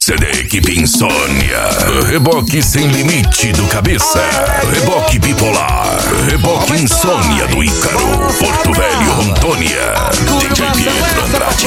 CD Equipe Insônia. Reboque sem limite do Cabeça. Reboque bipolar. Reboque Insônia do Ícaro. Porto Velho, Rondônia. DJ Pietro Andrade.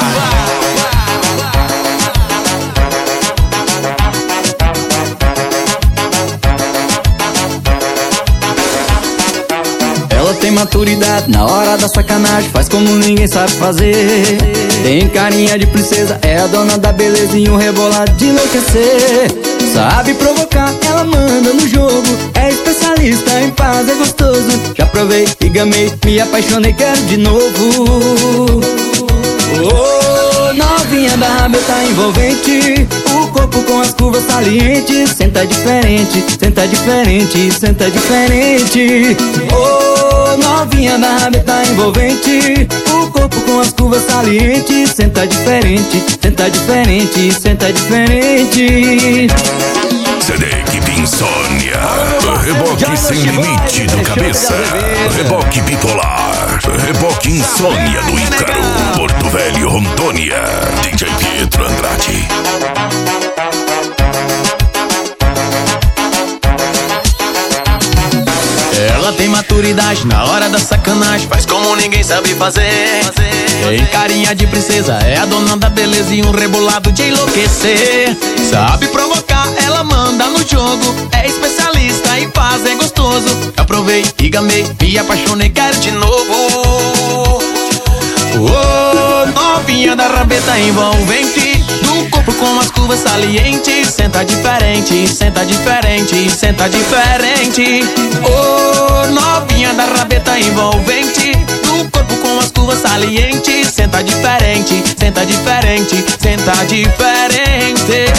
Ela tem maturidade na hora da sacanagem, faz como ninguém sabe fazer. Tem carinha de princesa, é a dona da beleza e um rebolado de enlouquecer. Sabe provocar, ela manda no jogo, é especialista em paz, é gostoso. Já provei e gamei, me apaixonei, quero de novo. Oh, novinha da rabeta envolvente, o corpo com as curvas salientes. Senta diferente, senta diferente, senta diferente. Oh, novinha da rabeta envolvente, o corpo com as curvas salientes. Senta diferente, senta diferente, senta diferente. CD Equipe Insônia. Reboque sem limite do Cabeça. Reboque bipolar. Reboque Insônia do Ícaro. Porto Velho, Rondônia. DJ Pietro Andrade. Ela tem maturidade na hora da sacanagem, faz como ninguém sabe fazer. Tem carinha de princesa, é a dona da beleza e um rebolado de enlouquecer. Sabe provocar, ela manda no jogo, é especialista em paz, é gostoso. Aprovei e gamei, me apaixonei, quero de novo. Oh, novinha da rabeta envolvente, do corpo com as curvas salientes. Senta diferente, senta diferente, senta diferente. Oh, novinha da rabeta envolvente, do corpo com as curvas salientes. Senta diferente, senta diferente, senta diferente.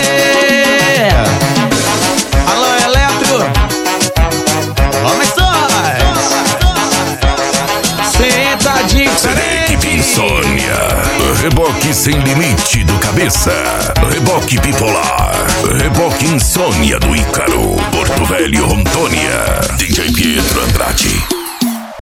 Alô, Eletro, começou. Senta diferente. Insônia. Reboque sem limite do Cabeça. Reboque bipolar. Reboque Insônia do Ícaro. Porto Velho, Rondônia. DJ Pietro Andrade.